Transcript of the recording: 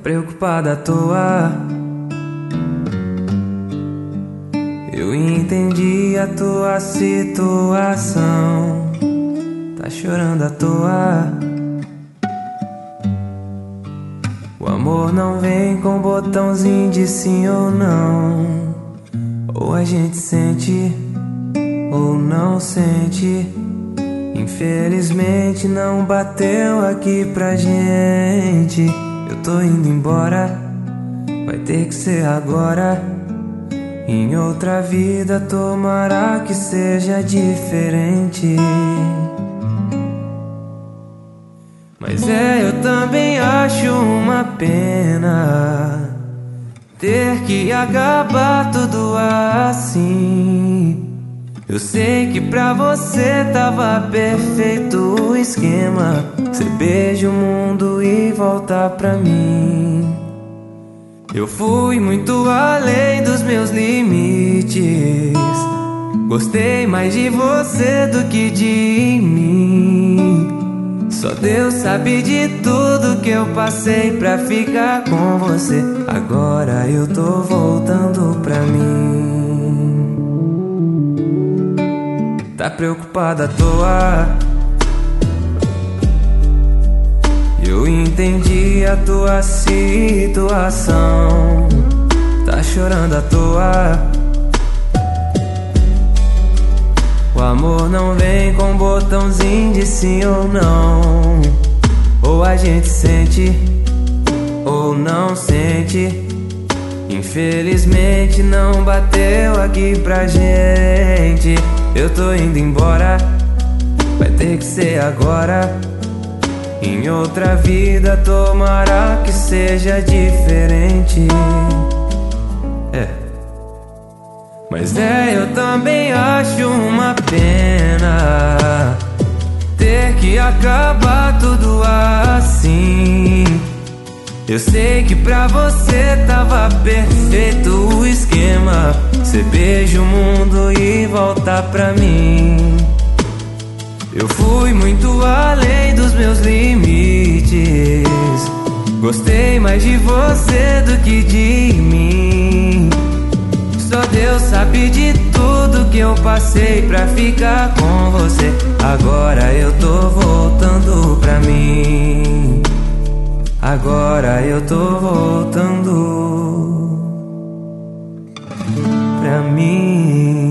preocupada à toa. Eu entendi a tua situação. Tá chorando à toa. O amor não vem com botãozinho de sim ou não. Ou a gente sente ou não sente. Infelizmente não bateu aqui pra gente. Eu tô indo embora, vai ter que ser agora. Em outra vida tomara que seja diferente. Mas eu também acho uma pena ter que acabar tudo assim. Eu sei que pra você tava perfeito o esquema. Você beija o mundo e volta pra mim. Eu fui muito além dos meus limites. Gostei mais de você do que de mim. Só Deus sabe de tudo que eu passei pra ficar com você. Agora eu tô voltando pra mim. Tá preocupada à toa. Eu entendi a tua situação. Tá chorando à toa. O amor não vem com botãozinho de sim ou não. Ou a gente sente ou não sente. Infelizmente não bateu aqui pra gente. Eu tô indo embora, vai ter que ser agora. Em outra vida tomara que seja diferente. Mas eu também acho uma pena ter que acabar tudo assim. Eu sei que pra você tava perfeito o esquema. Você beija o mundo e volta pra mim. Eu fui muito além dos meus limites. Gostei mais de você do que de mim. Só Deus sabe de tudo que eu passei pra ficar com você. Agora eu tô voltando pra mim. Agora eu tô voltando pra mim.